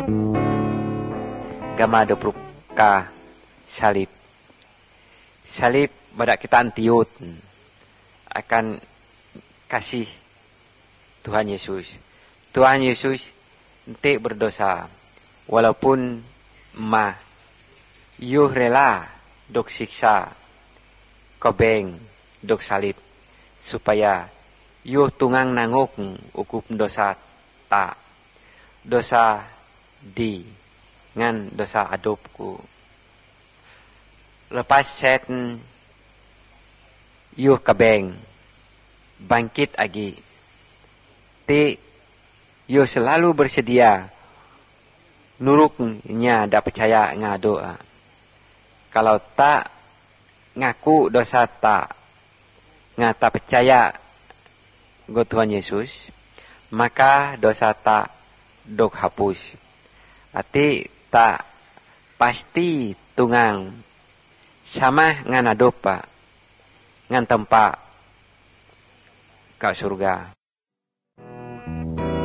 Gama 20 salib. Salib badak kita antiut akan kasih Tuhan Yesus. Tuhan Yesus ente berdosa. Walaupun yuh rela dok siksa kobeng dok salib supaya yuh tungang nanguk ukup dosa tak dosa di ngan dosa adopku. Lepas set yuh kabeng bangkit lagi. Yuh selalu bersedia nuruknya dak percaya ngado. Kalau tak ngaku dosa tak ngata percaya go Tuhan Yesus, maka dosa tak dok hapus. Ati tak pasti tungang sama ngan adop ngan tempat ke surga.